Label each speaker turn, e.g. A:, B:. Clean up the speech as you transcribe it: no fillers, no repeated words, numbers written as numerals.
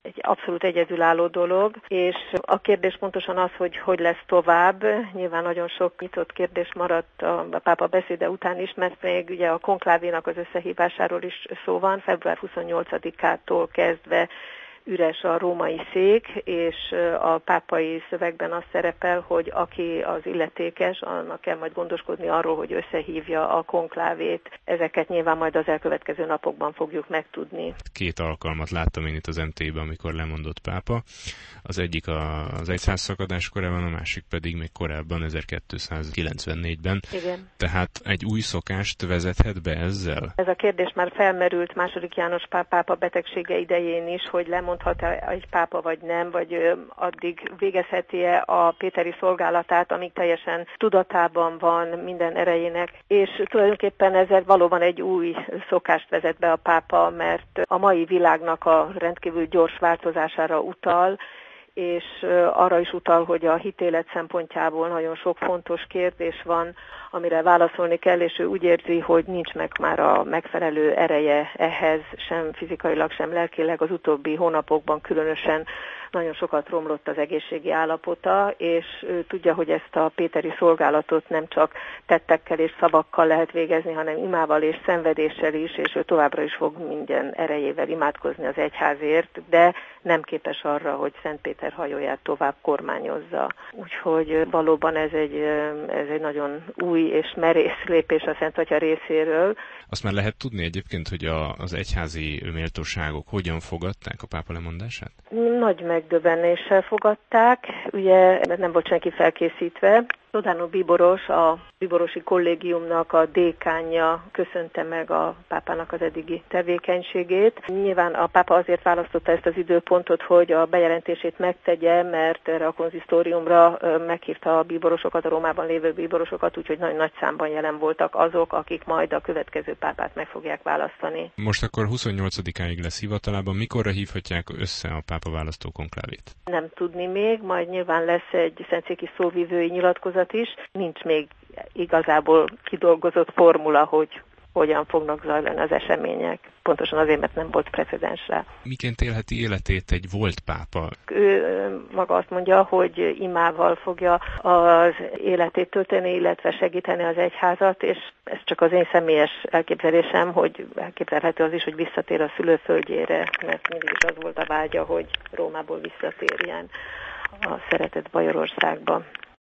A: egy abszolút egyedülálló dolog, és a kérdés pontosan az, hogy lesz tovább. Nyilván nagyon sok nyitott kérdés maradt a pápa beszéde után is, mert még ugye a konklávénak az összehívásáról is szó van, február 28-ától kezdve üres a római szék, és a pápai szövegben az szerepel, hogy aki az illetékes, annak kell majd gondoskodni arról, hogy összehívja a konklávét. Ezeket nyilván majd az elkövetkező napokban fogjuk megtudni.
B: 2 alkalmat láttam én itt az MT-ben, amikor lemondott pápa. Az egyik az egyház szakadás korában, a másik pedig még korábban, 1294-ben.
A: Igen.
B: Tehát egy új szokást vezethet be ezzel?
A: Ez a kérdés már felmerült II. János pápa betegsége idején is, hogy lemondhat-e egy pápa vagy nem, vagy addig végezheti-e a péteri szolgálatát, amíg teljesen tudatában van minden erejének. És tulajdonképpen ezzel valóban egy új szokást vezet be a pápa, mert a mai világnak a rendkívül gyors változására utal, és arra is utal, hogy a hitélet szempontjából nagyon sok fontos kérdés van, amire válaszolni kell, és ő úgy érzi, hogy nincs meg már a megfelelő ereje ehhez, sem fizikailag, sem lelkileg. Az utóbbi hónapokban különösen nagyon sokat romlott az egészségi állapota, és ő tudja, hogy ezt a péteri szolgálatot nem csak tettekkel és szavakkal lehet végezni, hanem imával és szenvedéssel is, és ő továbbra is fog minden erejével imádkozni az egyházért, de nem képes arra, hogy Szent Péter hajóját tovább kormányozza. Úgyhogy valóban ez egy nagyon új és merész lépés a Szent Atya részéről.
B: Azt már lehet tudni egyébként, hogy az egyházi méltóságok hogyan fogadták a pápa lemondását?
A: Nagy megdöbbenéssel fogadták, ugye nem volt senki felkészítve. Zsordano Bíboros, a bíborosi kollégiumnak a dékánja köszönte meg a pápának az eddigi tevékenységét. Nyilván a pápa azért választotta ezt az időpontot, hogy a bejelentését megtegye, mert erre a konzisztóriumra meghívta a bíborosokat, a Rómában lévő bíborosokat, úgyhogy nagyon nagy számban jelen voltak azok, akik majd a következő pápát meg fogják választani.
B: Most akkor 28-áig lesz hivatalában. Mikorra hívhatják össze a pápa választó konklávét?
A: Nem tudni még, majd nyilván lesz egy szentszéki szóvivői nyilatkozat is. Nincs még igazából kidolgozott formula, hogy hogyan fognak zajlani az események. Pontosan azért, mert nem volt precedens rá.
B: Miként élheti életét egy volt pápa?
A: Ő maga azt mondja, hogy imával fogja az életét tölteni, illetve segíteni az egyházat, és ez csak az én személyes elképzelésem, hogy elképzelhető az is, hogy visszatér a szülőföldjére, mert mindig is az volt a vágya, hogy Rómából visszatérjen a szeretett Bajorországba.